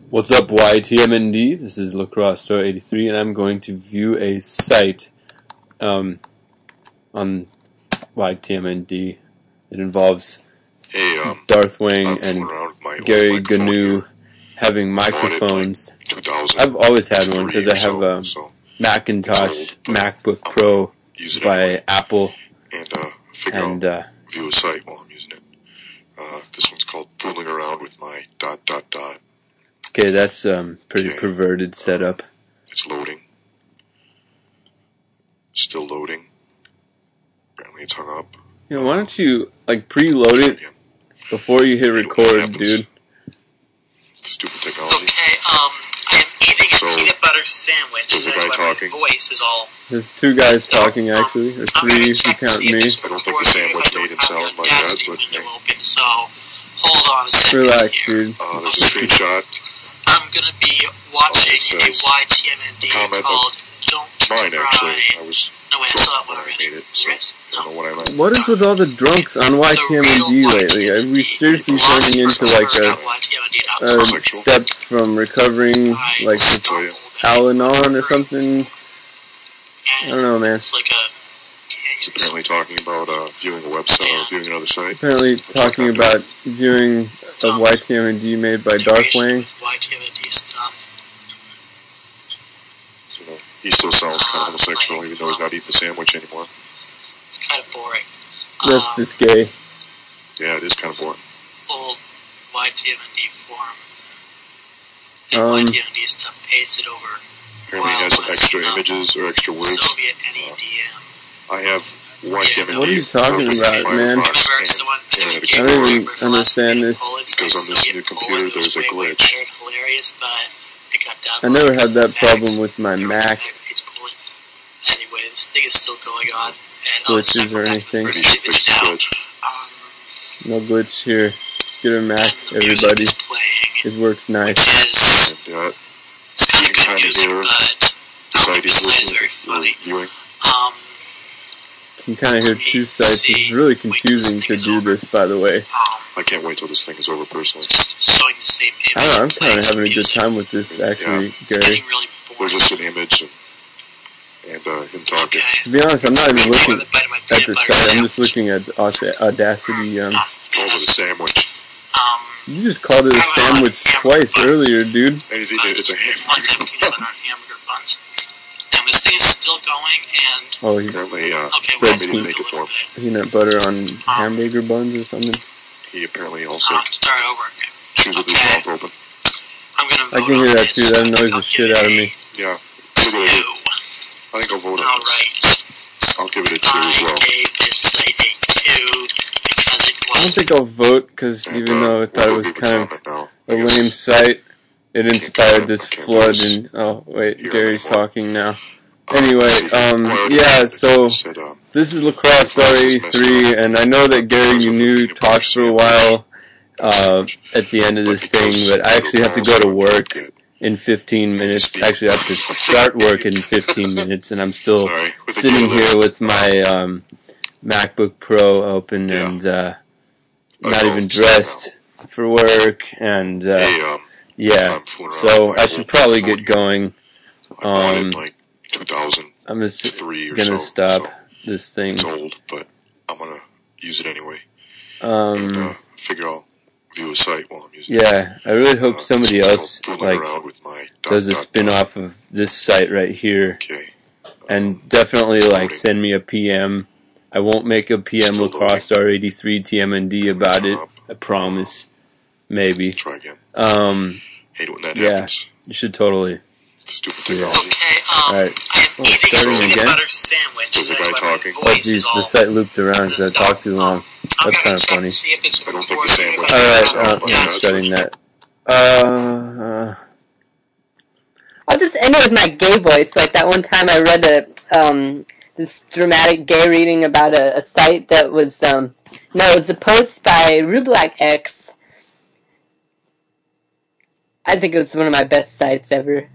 What's up, YTMND? This is Lacrosse Star 83, and I'm going to view a site on YTMND. It involves Darth Wing and Gary Gnu having microphones. I've always had one because I have a Macintosh MacBook Pro by Apple, and view a site while I'm using it. This one's called Fooling Around with My ... Okay, that's pretty perverted setup. It's loading. Still loading. Apparently it's hung up. Yeah, why don't you preload it before you hit record, dude? Stupid technology. Okay, I am eating a peanut butter sandwich. There's a guy talking. My voice is all. There's two guys talking, actually, or three if you count me. I don't think the sandwich made him sound like that, but so, hold on a second. Relax, dude. There's a screenshot. I'm gonna be watching a YTMND called Don't Mine, Cry. actually. I was No, wait, I saw that one already. made it, so I don't know what I meant. What is with all the drunks on YTMND lately? Are we seriously turning into a step from recovering, with Al-Anon or something? I don't know, man. It's like He's apparently talking about viewing a website or viewing another site. Apparently talking about viewing a YTMND made by Darth Wing. YTMND stuff. So, he still sounds kind of homosexual, even though he's not eating the sandwich anymore. It's kind of boring. That's just gay. Yeah, it is kind of boring. Old YTMND forums. And YTMND stuff pasted over. Apparently he has some extra images or extra words. Soviet NEDM. I have YTMND. What are you talking about, man? I don't even understand this. Because on this new computer there's a glitch. I never had that problem with my Mac. Anyway, this thing is still going on. Glitches or anything. No glitch here. Get a Mac, everybody. It works nice. And, you can kind of hear the site he's listening or viewing. You can kind of hear two sites. It's really confusing to do this, by the way. I can't wait till this thing is over, personally. I don't know, I'm kind of having a good time with this, actually, Gary. There's just an image and him talking. To be honest, I'm not even looking at the site. I'm just looking at Audacity. Called it a sandwich. You just called it a sandwich twice earlier, dude. And he's eating it. It's a hamburger. And this thing is still going, and... Oh, he apparently, spread peanut butter on hamburger buns or something. He apparently also start over again. chews with his mouth open. I'm gonna vote I can hear that too. That annoys the shit out of me. Yeah. Look at it. I think I'll vote on this. I'll give it a 2 as well. I gave this site a 2 because it was... I don't think I'll vote, because even though I thought it was kind of a lame site, it inspired this flood and... Oh, wait, Gary's talking now. Anyway, yeah, so this is Lacrosse Star 83, and I know that Gary Gnu talks for a while at the end of this thing, but I actually have to go to work in 15 minutes. Actually, I have to start work in 15 minutes, and I'm still sitting here with my MacBook Pro open and not even dressed for work, and yeah, so I should probably get going. I'm just gonna stop this thing. It's old, but I'm gonna use it anyway. And figure I'll view a site while I'm using it. Yeah, I really hope somebody else does a spin-off of this site right here. And definitely send me a PM. I won't make a PM Lacrosse Star 83 TMND about it. I promise. Maybe. Try again. Hate it when that yeah, happens. you should totally. Stupid technology. Okay, Alright. I am eating a peanut butter sandwich. There's a guy talking. Oh jeez, the site looped around because I talked too long. That's kind of funny. I don't think the sandwich. Alright, I'm studying that. I'll just end it with my gay voice. Like that one time I read this dramatic gay reading about a site that was, it was a post by Rublack X. I think it was one of my best sites ever.